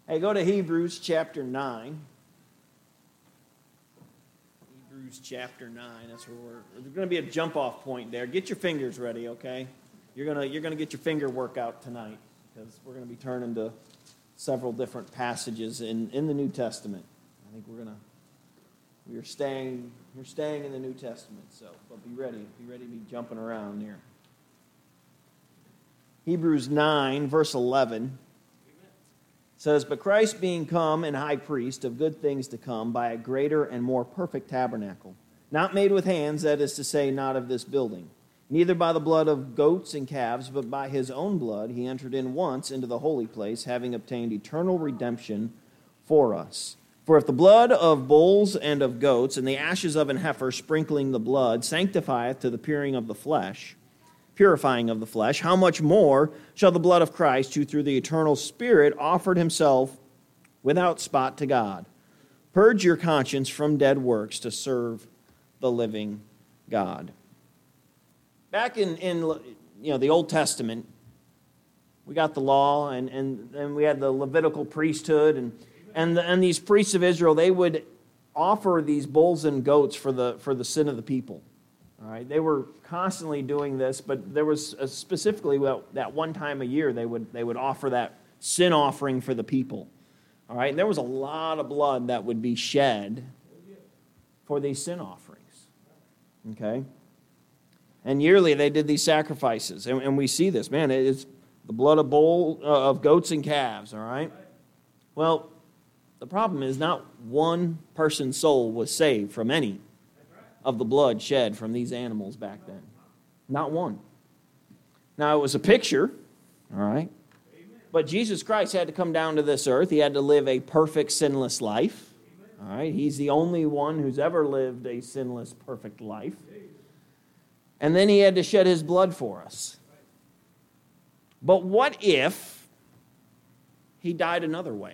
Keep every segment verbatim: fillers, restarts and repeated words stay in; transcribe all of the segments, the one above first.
Hey, go to Hebrews chapter nine. Hebrews chapter nine. That's where we're. There's going to be a jump-off point there. Get your fingers ready, okay? You're gonna you're gonna get your finger workout tonight because we're going to be turning to several different passages in, in the New Testament. I think we're gonna we're staying we're staying in the New Testament. So, but be ready. Be ready to be jumping around here. Hebrews nine, verse eleven. Says, but Christ being come and high priest of good things to come by a greater and more perfect tabernacle, not made with hands, that is to say, not of this building, neither by the blood of goats and calves, but by his own blood he entered in once into the holy place, having obtained eternal redemption for us. For if the blood of bulls and of goats and the ashes of an heifer sprinkling the blood sanctifieth to the purifying of the flesh, purifying of the flesh, how much more shall the blood of Christ, who through the eternal Spirit offered himself without spot to God, purge your conscience from dead works to serve the living God. Back in, in you know the Old Testament, we got the law, and, and, and we had the Levitical priesthood, and and the, and these priests of Israel, they would offer these bulls and goats for the for the sin of the people. All right, they were constantly doing this, but there was a specifically well, that one time a year they would they would offer that sin offering for the people. All right, and there was a lot of blood that would be shed for these sin offerings. Okay, and yearly they did these sacrifices, and, and we see this. Man, it's the blood of bull uh, of goats and calves. All right, well, the problem is not one person's soul was saved from any of the blood shed from these animals back then. Not one. Now, it was a picture, all right? But Jesus Christ had to come down to this earth. He had to live a perfect, sinless life, all right? He's the only one who's ever lived a sinless, perfect life. And then he had to shed his blood for us. But what if he died another way?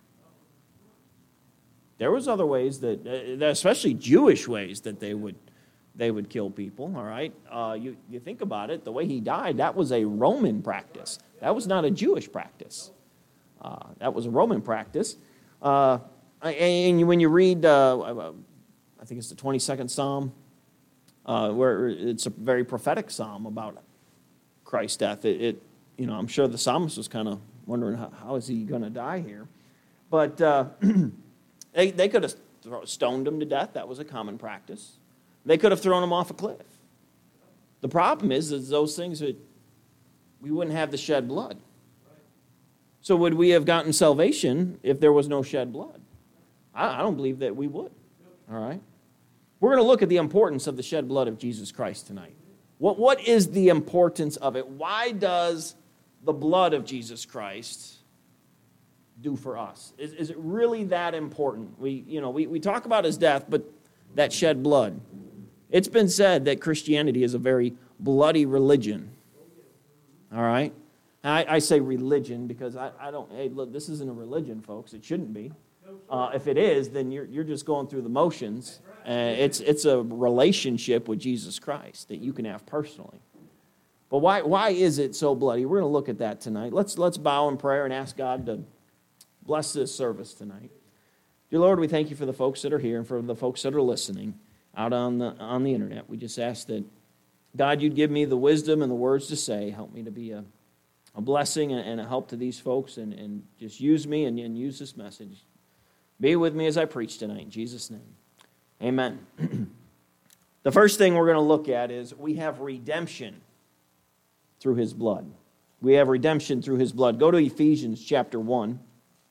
There was other ways that, especially Jewish ways, that they would they would kill people, all right? Uh, you, you think about it, the way he died, that was a Roman practice. That was not a Jewish practice. Uh, that was a Roman practice. Uh, and when you read, uh, I think it's the twenty-second Psalm, uh, where it's a very prophetic psalm about Christ's death. It, it you know, I'm sure the psalmist was kind of wondering, how, how is he going to die here? But Uh, They, they could have stoned him to death. That was a common practice. They could have thrown him off a cliff. The problem is, is those things that we wouldn't have the shed blood. So would we have gotten salvation if there was no shed blood? I, I don't believe that we would. All right? We're going to look at the importance of the shed blood of Jesus Christ tonight. What, what is the importance of it? Why does the blood of Jesus Christ do for us? Is, is it really that important? We, you know, we, we talk about his death, but that shed blood. It's been said that Christianity is a very bloody religion. All right? I, I say religion because I, I don't, hey, look, this isn't a religion, folks. It shouldn't be. Uh, if it is, then you're, you're just going through the motions. Uh, it's, it's a relationship with Jesus Christ that you can have personally. But why, why is it so bloody? We're going to look at that tonight. Let's, let's bow in prayer and ask God to bless this service tonight. Dear Lord, we thank you for the folks that are here and for the folks that are listening out on the on the internet. We just ask that, God, you'd give me the wisdom and the words to say. Help me to be a, a blessing and a help to these folks, and, and just use me and, and use this message. Be with me as I preach tonight. In Jesus' name, amen. The first thing we're going to look at is we have redemption through his blood. We have redemption through his blood. Go to Ephesians chapter one.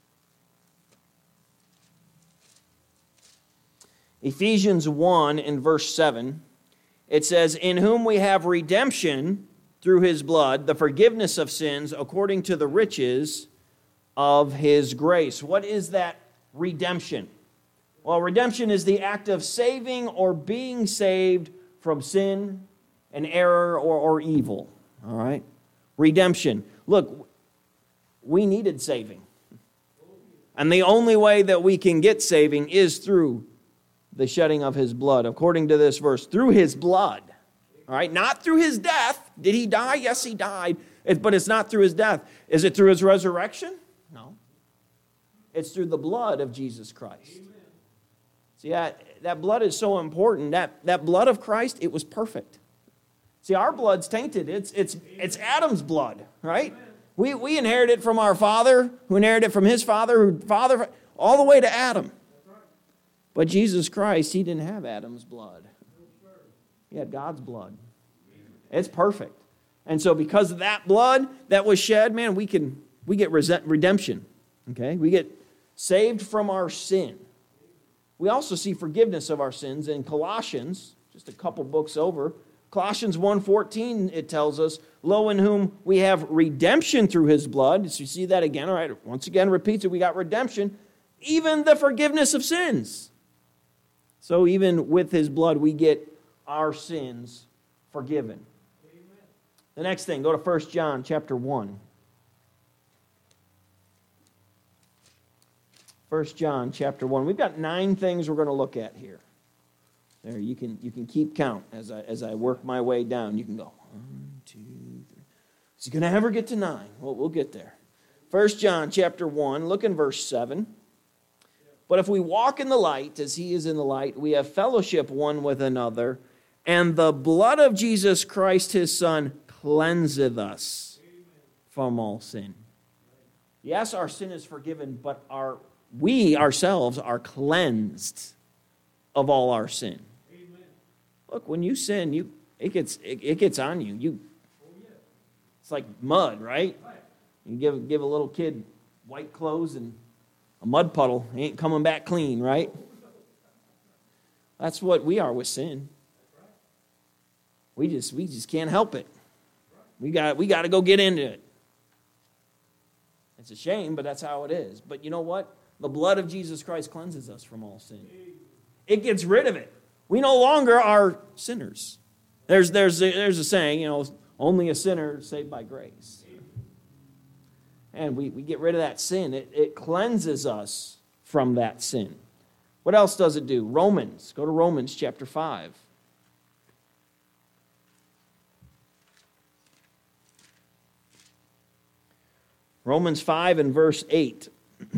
Ephesians one in verse seven, it says, in whom we have redemption through his blood, the forgiveness of sins according to the riches of his grace. What is that redemption? Well, redemption is the act of saving or being saved from sin and error or, or evil. All right? Redemption. Look, we needed saving. And the only way that we can get saving is through the shedding of his blood. According to this verse, through his blood. All right? Not through his death. Did he die? Yes, he died. But it's not through his death. Is it through his resurrection? No. It's through the blood of Jesus Christ. Amen. See, that, that blood is so important. That, that blood of Christ, it was perfect. See, our blood's tainted. It's, it's, it's Adam's blood, right? Amen. We, we inherit it from our father, who inherited it from his father, who father, all the way to Adam. But Jesus Christ, he didn't have Adam's blood. He had God's blood. It's perfect. And so because of that blood that was shed, man, we can we get redemption. Okay? We get saved from our sin. We also see forgiveness of our sins in Colossians, just a couple books over. Colossians one fourteen, it tells us, lo, in whom we have redemption through his blood. So you see that again, all right? Once again, repeats it, we got redemption, even the forgiveness of sins. So even with his blood, we get our sins forgiven. Amen. The next thing, go to First John chapter one. First John chapter one. We've got nine things we're going to look at here. There, you can you can keep count as I as I work my way down. You can go one, two, three. Is he going to ever get to nine? Well, we'll get there. First John chapter one. Look in verse seven. But if we walk in the light, as he is in the light, we have fellowship one with another, and the blood of Jesus Christ, his Son, cleanseth us from all sin. Yes, our sin is forgiven, but our we ourselves are cleansed of all our sin. Amen. Look, when you sin, you it gets it, it gets on you. You, oh, yeah. It's like mud, right? right? You give give a little kid white clothes and a mud puddle, he ain't coming back clean, right? That's what we are with sin. We just we just can't help it. We got we got to go get into it. It's a shame, but that's how it is. But you know what? The blood of Jesus Christ cleanses us from all sin. It gets rid of it. We no longer are sinners. There's there's a, there's a saying, you know, only a sinner saved by grace. And we, we get rid of that sin. It, it cleanses us from that sin. What else does it do? Romans. Go to Romans chapter five. Romans five and verse eight.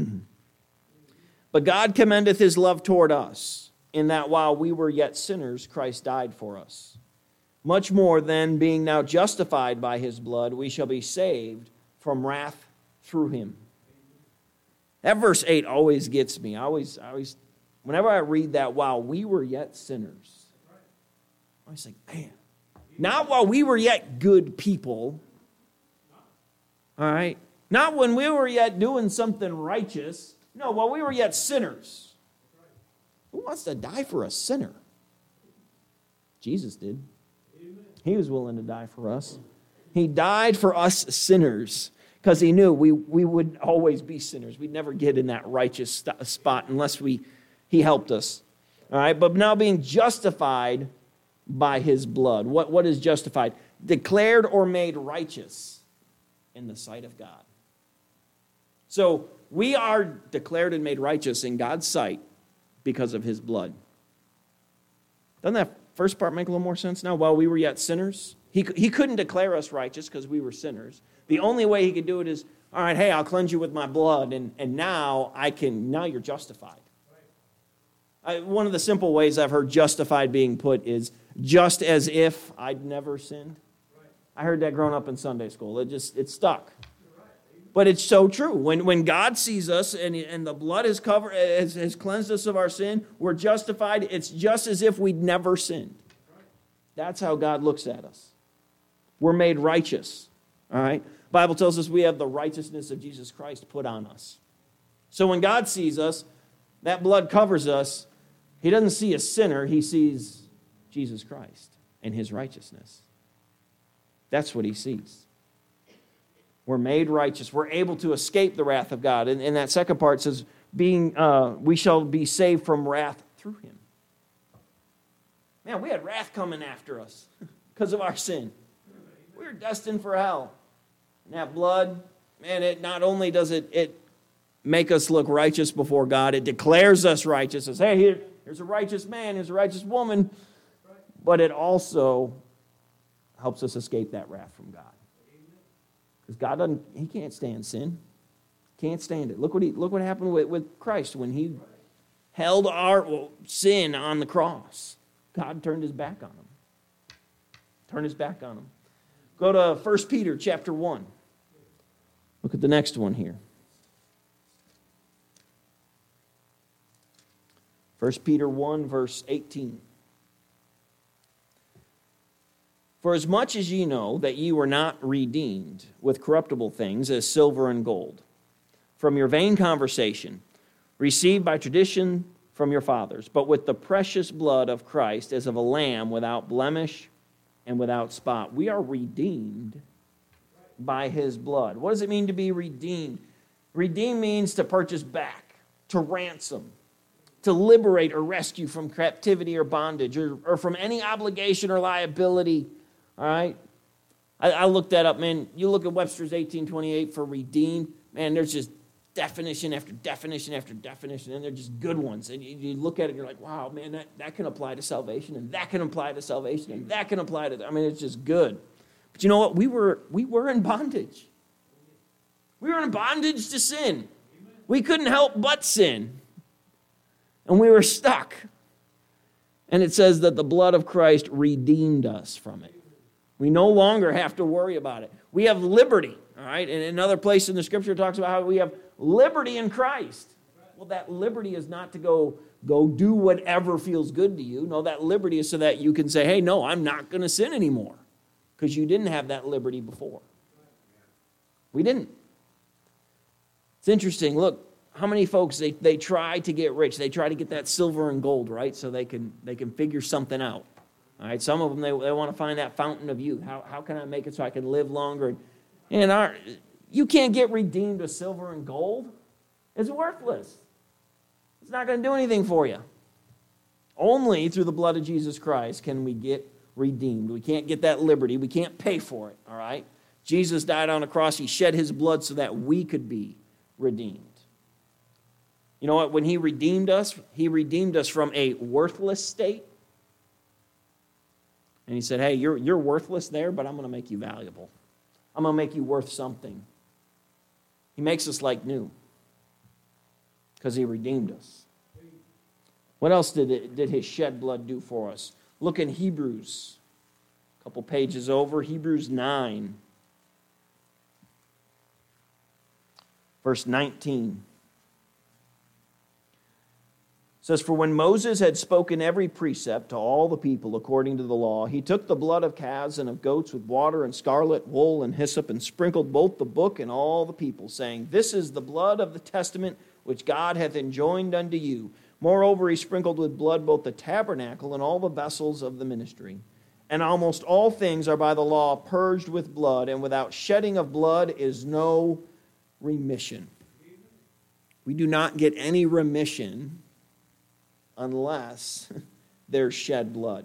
But God commendeth his love toward us, in that while we were yet sinners, Christ died for us. Much more then, being now justified by his blood, we shall be saved from wrath through him. That verse eight always gets me. I always, I always, whenever I read that, while we were yet sinners, I always think, man, not while we were yet good people, all right? Not when we were yet doing something righteous. No, while we were yet sinners. Who wants to die for a sinner? Jesus did. He was willing to die for us. He died for us sinners because he knew we, we would always be sinners. We'd never get in that righteous st- spot unless we he helped us. All right, but now being justified by his blood. What, what is justified? Declared or made righteous in the sight of God. So we are declared and made righteous in God's sight because of his blood. Doesn't that first part make a little more sense now? While we were yet sinners, he, he couldn't declare us righteous because we were sinners. The only way he could do it is, all right, hey, I'll cleanse you with my blood, and, and now I can, now you're justified. I, one of the simple ways I've heard justified being put is just as if I'd never sinned. I heard that growing up in Sunday school. It just, it stuck. But it's so true. When when God sees us and, and the blood has covered has, has cleansed us of our sin, we're justified. It's just as if we'd never sinned. That's how God looks at us. We're made righteous. All right? The Bible tells us we have the righteousness of Jesus Christ put on us. So when God sees us, that blood covers us. He doesn't see a sinner. He sees Jesus Christ and his righteousness. That's what he sees. We're made righteous. We're able to escape the wrath of God. And, and that second part says, "Being, uh, we shall be saved from wrath through him." Man, we had wrath coming after us because of our sin. We were destined for hell. And that blood, man, it not only does it, it make us look righteous before God, it declares us righteous. It says, hey, here, here's a righteous man, here's a righteous woman. But it also helps us escape that wrath from God. Because God doesn't, he can't stand sin. Can't stand it. Look what he, look what happened with, with Christ when he held our well, sin on the cross. God turned his back on him. Turned his back on him. Go to First Peter chapter one. Look at the next one here. First Peter one, verse eighteen. For as much as ye know that ye were not redeemed with corruptible things as silver and gold, from your vain conversation, received by tradition from your fathers, but with the precious blood of Christ as of a lamb without blemish and without spot. We are redeemed by his blood. What does it mean to be redeemed? Redeem means to purchase back, to ransom, to liberate or rescue from captivity or bondage, or, or from any obligation or liability. All right? I, I looked that up, man. You look at Webster's eighteen twenty-eight for redeemed. Man, there's just definition after definition after definition, and they're just good ones. And you, you look at it, and you're like, wow, man, that, that can apply to salvation, and that can apply to salvation, and that can apply to, I mean, it's just good. But you know what? We were, we were in bondage. We were in bondage to sin. We couldn't help but sin. And we were stuck. And it says that the blood of Christ redeemed us from it. We no longer have to worry about it. We have liberty, all right? And another place in the Scripture talks about how we have liberty in Christ. Well, that liberty is not to go, go do whatever feels good to you. No, that liberty is so that you can say, hey, no, I'm not going to sin anymore. Because you didn't have that liberty before. We didn't. It's interesting. Look, how many folks, they, they try to get rich. They try to get that silver and gold, right? So they can they can figure something out. All right, some of them, they, they want to find that fountain of youth. How, how can I make it so I can live longer? And our, you can't get redeemed with silver and gold. It's worthless. It's not going to do anything for you. Only through the blood of Jesus Christ can we get redeemed. We can't get that liberty. We can't pay for it, all right? Jesus died on a cross. He shed his blood so that we could be redeemed. You know what? When he redeemed us, he redeemed us from a worthless state. And he said, hey, you're, you're worthless there, but I'm going to make you valuable. I'm going to make you worth something. He makes us like new because he redeemed us. What else did, it, did his shed blood do for us? Look in Hebrews, a couple pages over, Hebrews nine, verse nineteen. It says, for when Moses had spoken every precept to all the people according to the law, he took the blood of calves and of goats with water and scarlet wool and hyssop and sprinkled both the book and all the people, saying, this is the blood of the testament which God hath enjoined unto you. Moreover, he sprinkled with blood both the tabernacle and all the vessels of the ministry. And almost all things are by the law purged with blood, and without shedding of blood is no remission. We do not get any remission unless there's shed blood.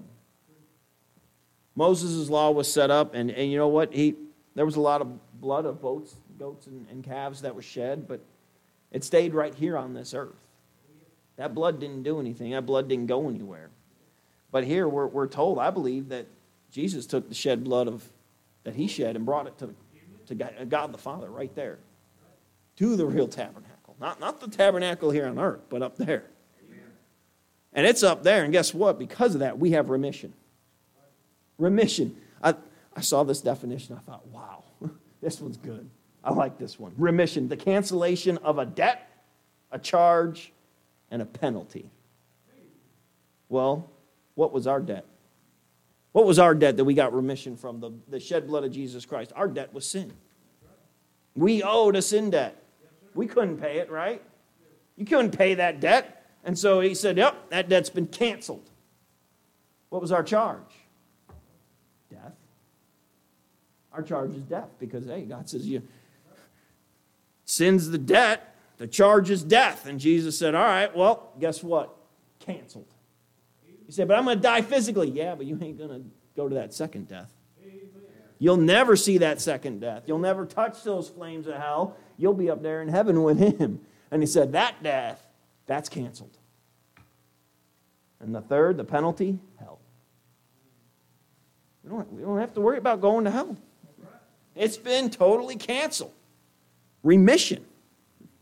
Moses' law was set up, and, and you know what? He there was a lot of blood of goats, goats and, and calves that was shed, but it stayed right here on this earth. That blood didn't do anything. That blood didn't go anywhere. But here we're, we're told, I believe, that Jesus took the shed blood of that he shed and brought it to, to God the Father right there. To the real tabernacle. Not, not the tabernacle here on earth, but up there. And it's up there, and guess what? Because of that, we have remission. Remission. I, I saw this definition. I thought, wow, this one's good. I like this one. Remission, the cancellation of a debt, a charge, and a penalty. Well, what was our debt? What was our debt that we got remission from? The, the shed blood of Jesus Christ. Our debt was sin. We owed a sin debt. We couldn't pay it, right? You couldn't pay that debt. And so he said, yep, that debt's been canceled. What was our charge? Death. Our charge is death because, hey, God says, you sin's the debt, the charge is death. And Jesus said, all right, well, guess what? Canceled. He said, but I'm going to die physically. Yeah, but you ain't going to go to that second death. You'll never see that second death. You'll never touch those flames of hell. You'll be up there in heaven with him. And he said, that death, that's canceled. And the third, the penalty, hell. We don't, we don't have to worry about going to hell. It's been totally canceled. Remission.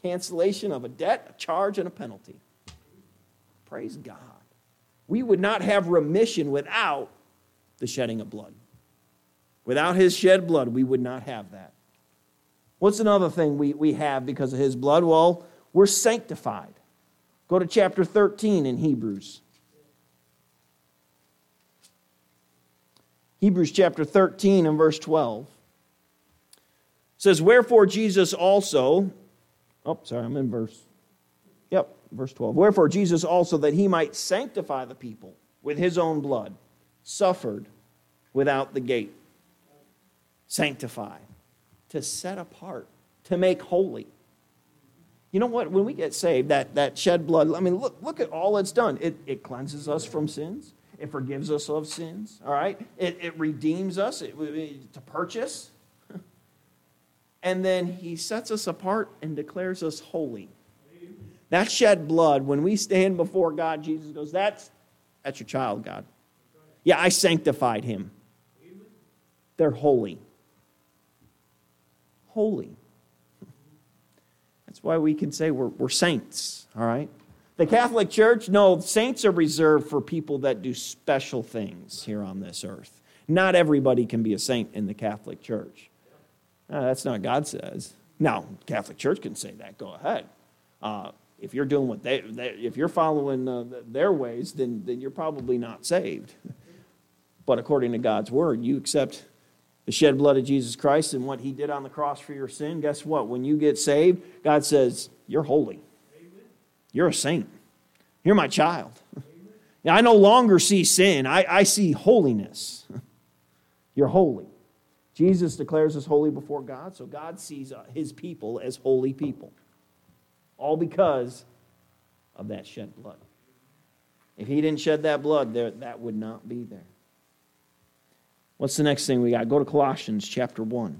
cancellation of a debt, a charge, and a penalty. Praise God. We would not have remission without the shedding of blood. Without his shed blood, we would not have that. What's another thing we, we have because of his blood? Well, we're sanctified. Go to chapter thirteen in Hebrews. Hebrews chapter thirteen and verse twelve. It says, wherefore Jesus also, oh, sorry, I'm in verse, yep, verse twelve. Wherefore Jesus also, that he might sanctify the people with his own blood, suffered without the gate. Sanctify, to set apart, to make holy. You know what? When we get saved, that, that shed blood, I mean, look, look at all it's done. It, it cleanses us from sins. It forgives us of sins, all right? It, it redeems us it, it, to purchase. And then he sets us apart and declares us holy. That shed blood, when we stand before God, Jesus goes, that's, that's your child, God. Yeah, I sanctified him. They're holy. Holy. That's why we can say we're, we're saints, all right? The Catholic Church, no, saints are reserved for people that do special things here on this earth. Not everybody can be a saint in the Catholic Church. No, that's not what God says. Now, Catholic Church can say that. Go ahead. Uh, if you're doing what they, they if you're following uh, their ways, then, then you're probably not saved. But according to God's word, you accept the shed blood of Jesus Christ and what he did on the cross for your sin. Guess what? When you get saved, God says, you're holy. You're a saint. You're my child. Now, I no longer see sin. I, I see holiness. You're holy. Jesus declares us holy before God, so God sees his people as holy people. All because of that shed blood. If he didn't shed that blood, there, that would not be there. What's the next thing we got? Go to Colossians chapter one.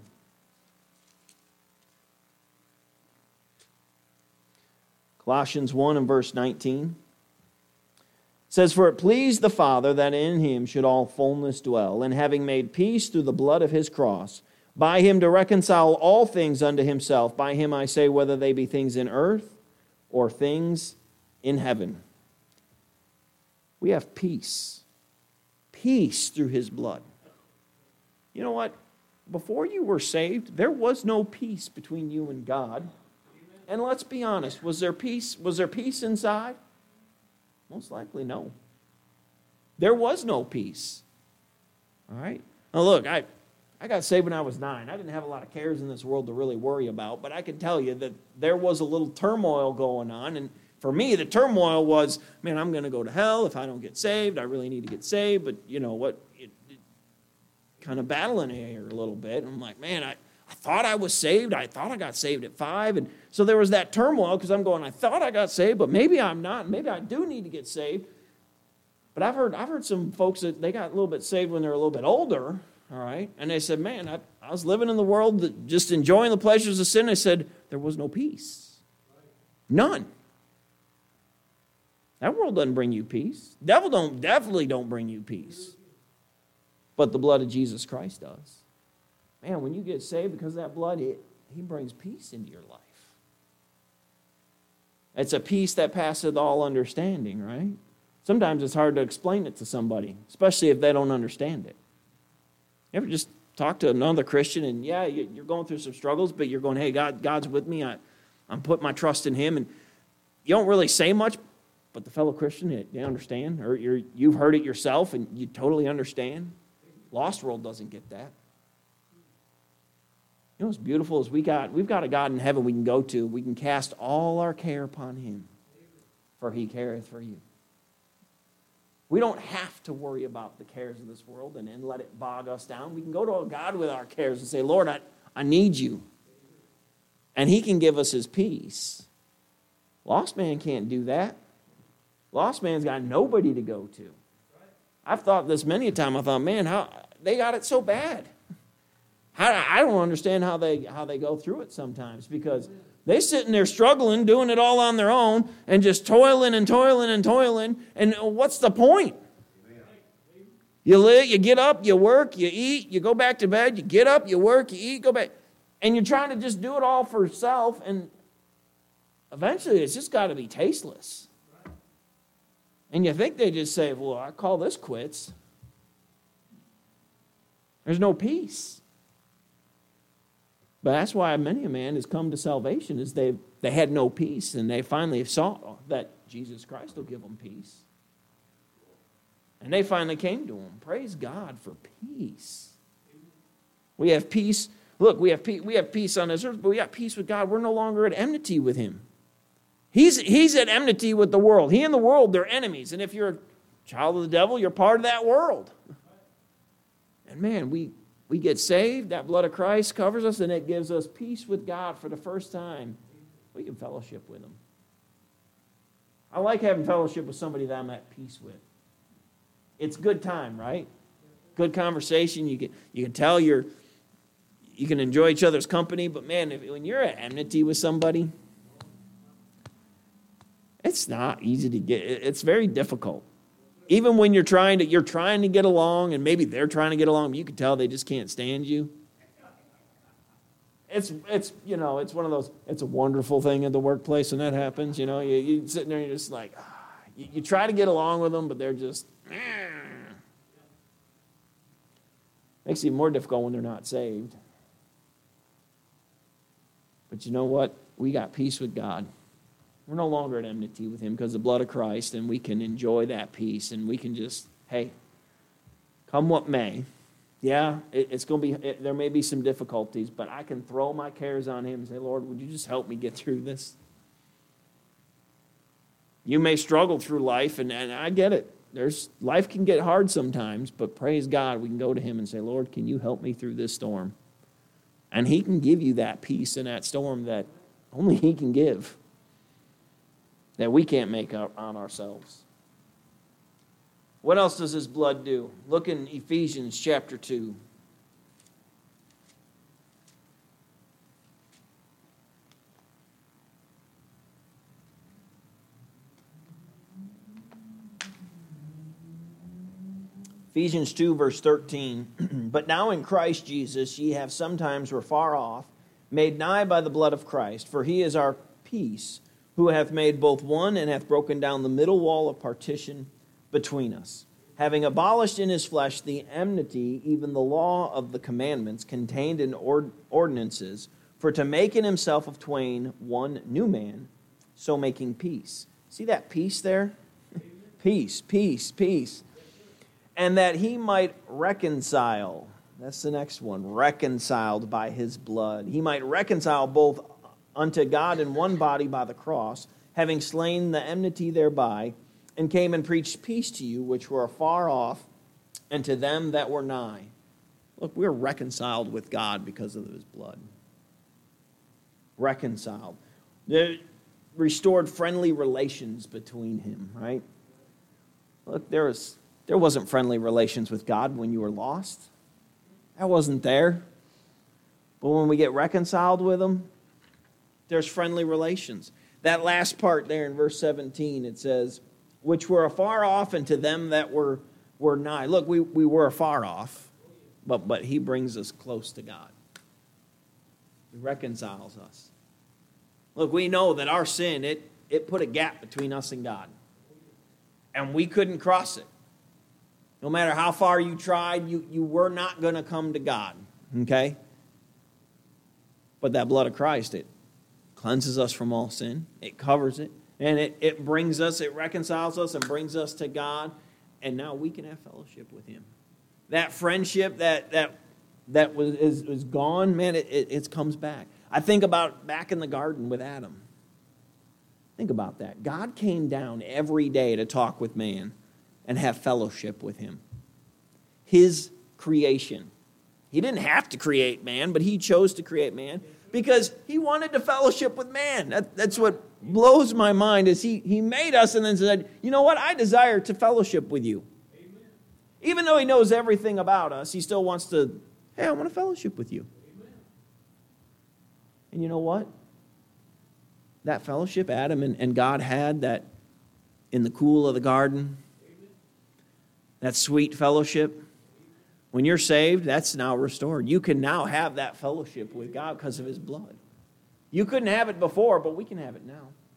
Colossians one and verse nineteen. It says, for it pleased the Father that in him should all fullness dwell, and having made peace through the blood of his cross, by him to reconcile all things unto himself. By him I say, whether they be things in earth or things in heaven. We have peace. Peace through his blood. You know what? Before you were saved, there was no peace between you and God. And let's be honest, was there peace? Was there peace inside? Most likely no. There was no peace. All right? Now look, I, I got saved when I was nine. I didn't have a lot of cares in this world to really worry about, but I can tell you that there was a little turmoil going on. And for me, the turmoil was, man, I'm going to go to hell if I don't get saved. I really need to get saved. But you know what? It, it, kind of battling here a little bit. And I'm like, man, I... I thought I was saved. I thought I got saved at five. And so there was that turmoil because I'm going, I thought I got saved, but maybe I'm not. Maybe I do need to get saved. But I've heard I've heard some folks that they got a little bit saved when they're a little bit older, all right? And they said, man, I, I was living in the world, that, just enjoying the pleasures of sin. They said, there was no peace. None. That world doesn't bring you peace. Devil don't definitely don't bring you peace. But the blood of Jesus Christ does. Man, when you get saved because of that blood, it, he brings peace into your life. It's a peace that passeth all understanding, right? Sometimes it's hard to explain it to somebody, especially if they don't understand it. You ever just talk to another Christian and, yeah, you're going through some struggles, but you're going, hey, God, God's with me. I, I'm putting my trust in him. And you don't really say much, but the fellow Christian, they understand. Or you're, you've heard it yourself and you totally understand. Lost world doesn't get that. You know what's beautiful is we got, we've got a God in heaven we can go to. We can cast all our care upon him, for he careth for you. We don't have to worry about the cares of this world and, and let it bog us down. We can go to a God with our cares and say, Lord, I, I need you. And he can give us his peace. Lost man can't do that. Lost man's got nobody to go to. I've thought this many a time. I thought, man, how they got it so bad. I don't understand how they how they go through it sometimes, because they're sitting there struggling, doing it all on their own, and just toiling and toiling and toiling. And what's the point? You live, you get up, you work, you eat, you go back to bed, you get up, you work, you eat, go back. And you're trying to just do it all for yourself. And eventually it's just got to be tasteless. And you think they just say, well, I call this quits. There's no peace. But that's why many a man has come to salvation, is they they had no peace, and they finally saw that Jesus Christ will give them peace. And they finally came to him. Praise God for peace. We have peace. Look, we have peace, we have peace on this earth, but we got peace with God. We're no longer at enmity with him. He's, he's at enmity with the world. He and the world, they're enemies. And if you're a child of the devil, you're part of that world. And man, we, we get saved. That blood of Christ covers us, and it gives us peace with God for the first time. We can fellowship with him. I like having fellowship with somebody that I'm at peace with. It's good time, right? Good conversation. You can, you can tell you're, you can enjoy each other's company. But man, if, when you're at enmity with somebody, it's not easy to get. It's very difficult. Even when you're trying to, you're trying to get along, and maybe they're trying to get along, but you can tell they just can't stand you. It's, it's you know, it's one of those, it's a wonderful thing at the workplace when that happens. You know, you, you're sitting there and you're just like, ah. you, you try to get along with them, but they're just, ah. Makes it even more difficult when they're not saved. But you know what? We got peace with God. We're no longer at enmity with him because of the blood of Christ, and we can enjoy that peace, and we can just, hey, come what may. Yeah, it, it's going to be, it, there may be some difficulties, but I can throw my cares on him and say, Lord, would you just help me get through this? You may struggle through life, and, and I get it. There's life can get hard sometimes, but praise God, we can go to him and say, Lord, can you help me through this storm? And he can give you that peace in that storm that only he can give, that we can't make up on ourselves. What else does his blood do? Look in Ephesians chapter two. Ephesians two, verse thirteen. But now in Christ Jesus ye have sometimes were far off, made nigh by the blood of Christ, for he is our peace, who hath made both one, and hath broken down the middle wall of partition between us, having abolished in his flesh the enmity, even the law of the commandments contained in ord- ordinances, for to make in himself of twain one new man, so making peace. See that peace there? Peace, peace, peace. And that he might reconcile, that's the next one, reconciled by his blood. He might reconcile both unto God in one body by the cross, having slain the enmity thereby, and came and preached peace to you which were afar off, and to them that were nigh. Look, we're reconciled with God because of his blood. Reconciled. There restored friendly relations between him, right? Look, there was there wasn't friendly relations with God when you were lost. That wasn't there. But when we get reconciled with him, there's friendly relations. That last part there in verse seventeen, it says, which were afar off, and to them that were, were nigh. Look, we, we were afar off, but, but he brings us close to God. He reconciles us. Look, we know that our sin, it, it put a gap between us and God. And we couldn't cross it. No matter how far you tried, you, you were not going to come to God. Okay? But that blood of Christ, it cleanses us from all sin. It covers it. And it, it brings us, it reconciles us and brings us to God. And now we can have fellowship with him. That friendship that that that was is, is gone, man, it, it, it comes back. I think about back in the garden with Adam. Think about that. God came down every day to talk with man and have fellowship with him. His creation. He didn't have to create man, but he chose to create man because he wanted to fellowship with man. That, that's what blows my mind is he, he made us and then said, you know what? I desire to fellowship with you. Amen. Even though he knows everything about us, he still wants to, hey, I want to fellowship with you. Amen. And you know what? That fellowship Adam and, and God had that in the cool of the garden, Amen. That sweet fellowship, when you're saved, that's now restored. You can now have that fellowship with God because of his blood. You couldn't have it before, but we can have it now.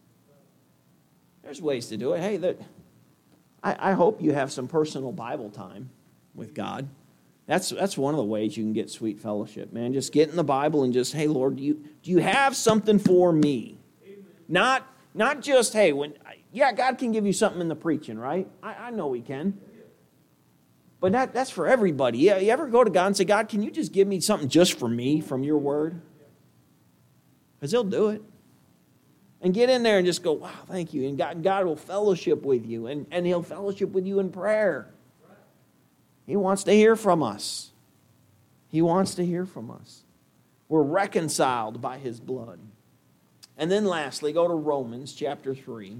There's ways to do it. Hey, that, I, I hope you have some personal Bible time with God. That's that's one of the ways you can get sweet fellowship, man. Just get in the Bible and just, hey, Lord, do you do you have something for me? Amen. Not not just, hey, when yeah, God can give you something in the preaching, right? I, I know He can. But that, that's for everybody. Yeah, you ever go to God and say, God, can you just give me something just for me from your word? Because He'll do it. And get in there and just go, wow, thank you. And God, God will fellowship with you. And, and He'll fellowship with you in prayer. He wants to hear from us. He wants to hear from us. We're reconciled by His blood. And then lastly, go to Romans chapter three.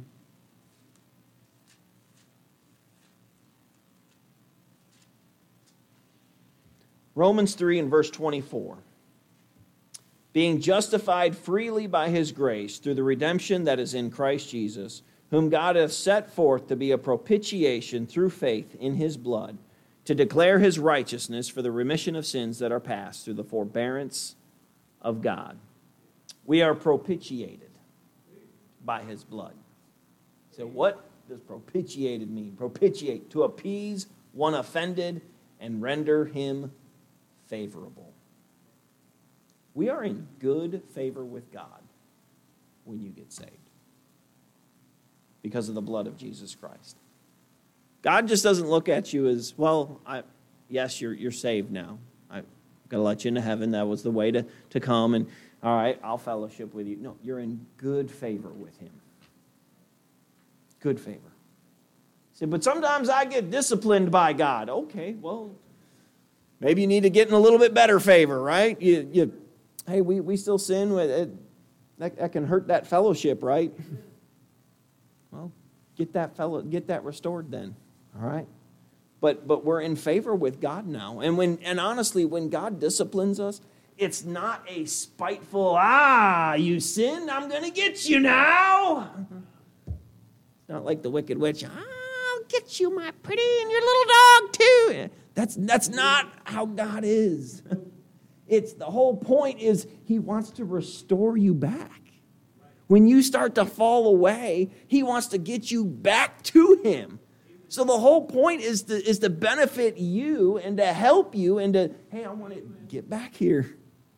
Romans three and verse twenty-four. Being justified freely by His grace through the redemption that is in Christ Jesus, whom God hath set forth to be a propitiation through faith in His blood, to declare His righteousness for the remission of sins that are past through the forbearance of God. We are propitiated by His blood. So what does propitiated mean? Propitiate, to appease one offended and render him favorable. We are in good favor with God when you get saved because of the blood of Jesus Christ. God just doesn't look at you as, well, I, yes, you're you're saved now. I'm going to let you into heaven. That was the way to, to come, and all right, I'll fellowship with you. No, you're in good favor with Him. Good favor. See, but sometimes I get disciplined by God. Okay, well, maybe you need to get in a little bit better favor, right? You, you, hey, we, we still sin. With it. That, that can hurt that fellowship, right? Well, get that fellow, get that restored then. All right, but but we're in favor with God now, and when and honestly, when God disciplines us, it's not a spiteful, ah, you sinned, I'm going to get you now. It's not like the wicked witch, I'll get you, my pretty, and your little dog too. That's that's not how God is. It's the whole point is He wants to restore you back. When you start to fall away, He wants to get you back to Him. So the whole point is to, is to benefit you and to help you and to, hey, I want to get back here.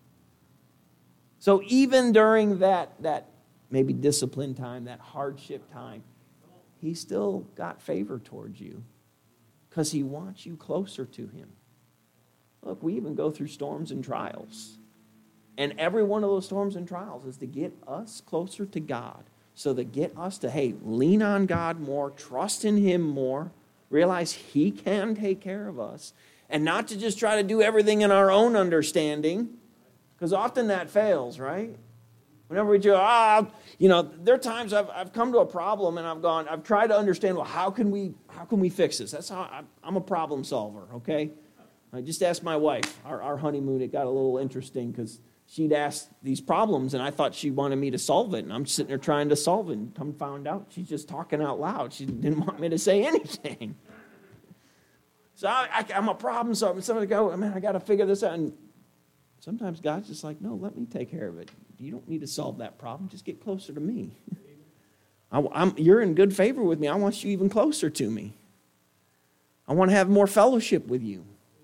So even during that, that maybe discipline time, that hardship time, He still got favor towards you because He wants you closer to Him. Look, we even go through storms and trials. And every one of those storms and trials is to get us closer to God. So to get us to, hey, lean on God more, trust in Him more, realize He can take care of us, and not to just try to do everything in our own understanding, because often that fails, right? Whenever we do, ah, you know, there are times I've I've come to a problem and I've gone, I've tried to understand, well, how can we how can we fix this? That's how I, I'm a problem solver, okay? I just asked my wife, our, our honeymoon, it got a little interesting because she'd asked these problems, and I thought she wanted me to solve it, and I'm sitting there trying to solve it, and come found out she's just talking out loud. She didn't want me to say anything. So I, I, I'm a problem solver. Somebody go, man, I got to figure this out. And sometimes God's just like, no, let me take care of it. You don't need to solve that problem. Just get closer to me. I, I'm, you're in good favor with me. I want you even closer to me. I want to have more fellowship with you.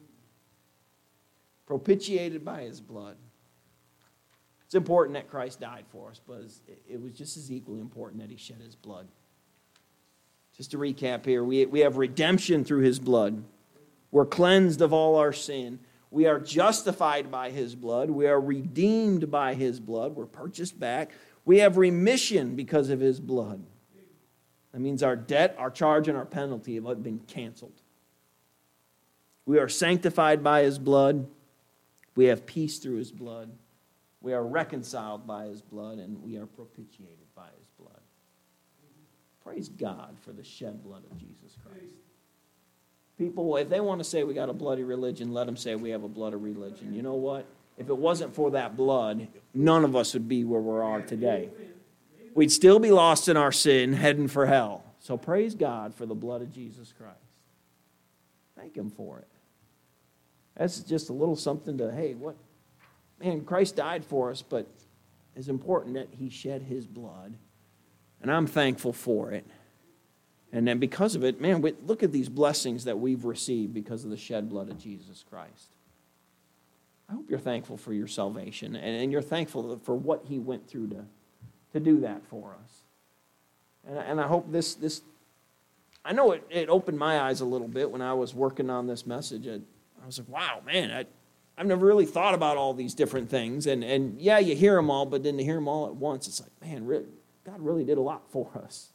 Propitiated by His blood. It's important that Christ died for us, but it was just as equally important that He shed His blood. Just to recap here, we, we have redemption through His blood. We're cleansed of all our sin. We are justified by His blood. We are redeemed by His blood. We're purchased back. We have remission because of His blood. That means our debt, our charge, and our penalty have been canceled. We are sanctified by His blood. We have peace through His blood. We are reconciled by His blood, and we are propitiated by His blood. Praise God for the shed blood of Jesus Christ. People, if they want to say we got a bloody religion, let them say we have a bloody religion. You know what? If it wasn't for that blood, none of us would be where we are today. We'd still be lost in our sin, heading for hell. So praise God for the blood of Jesus Christ. Thank Him for it. That's just a little something to, hey, what? Man, Christ died for us, but it's important that He shed His blood. And I'm thankful for it. And then because of it, man, we, look at these blessings that we've received because of the shed blood of Jesus Christ. I hope you're thankful for your salvation, and, and you're thankful for what he went through to, to do that for us. And, and I hope this, this I know it, it opened my eyes a little bit when I was working on this message. I, I was like, wow, man, I, I've never really thought about all these different things. And, and yeah, you hear them all, but then to hear them all at once, it's like, man, really, God really did a lot for us.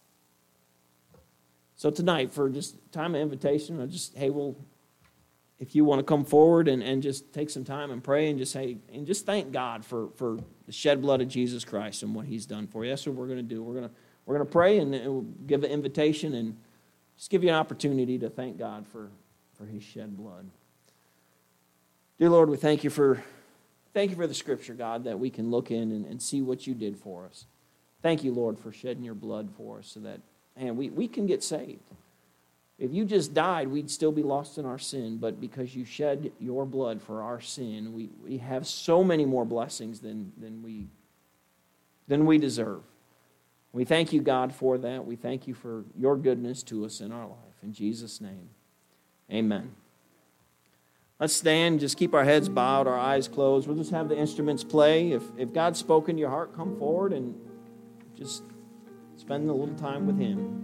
So tonight, for just time of invitation, I just, hey, well, if you want to come forward and, and just take some time and pray and just say, and just thank God for, for the shed blood of Jesus Christ and what he's done for you. That's what we're going to do. We're going to we're going to pray and, and we'll give an invitation and just give you an opportunity to thank God for, for his shed blood. Dear Lord, we thank you for thank you for the scripture, God, that we can look in and, and see what you did for us. Thank you, Lord, for shedding your blood for us so that, man, we, we can get saved. If you just died, we'd still be lost in our sin, but because you shed your blood for our sin, we, we have so many more blessings than, than, we, than we deserve. We thank you, God, for that. We thank you for your goodness to us in our life. In Jesus' name, amen. Let's stand, just keep our heads bowed, our eyes closed. We'll just have the instruments play. If, if God's spoken to your heart, come forward and just spend a little time with him.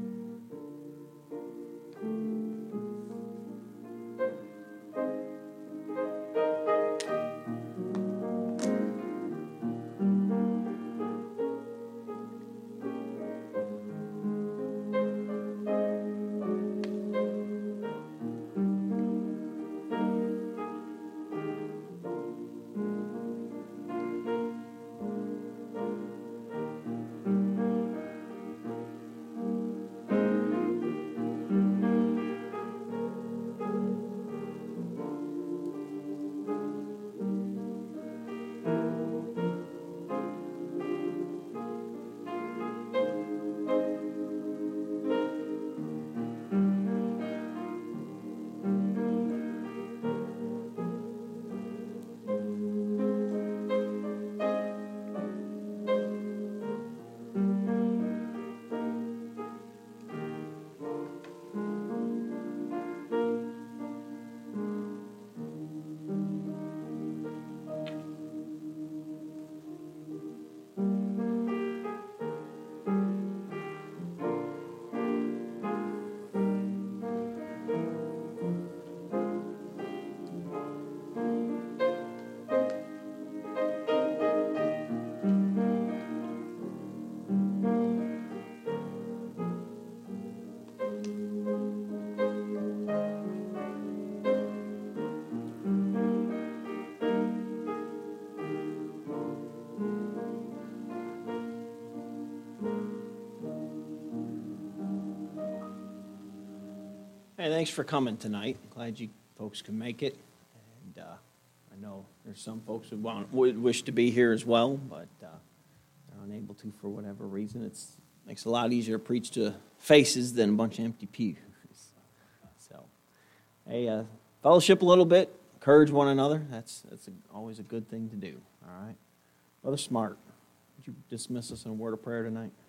Hey, thanks for coming tonight. Glad you folks can make it. And uh, I know there's some folks who want, would wish to be here as well, but uh, they're unable to for whatever reason. It makes it a lot easier to preach to faces than a bunch of empty pews. So, hey, uh, fellowship a little bit, encourage one another. That's that's a, always a good thing to do. All right, Brother Smart, would you dismiss us in a word of prayer tonight?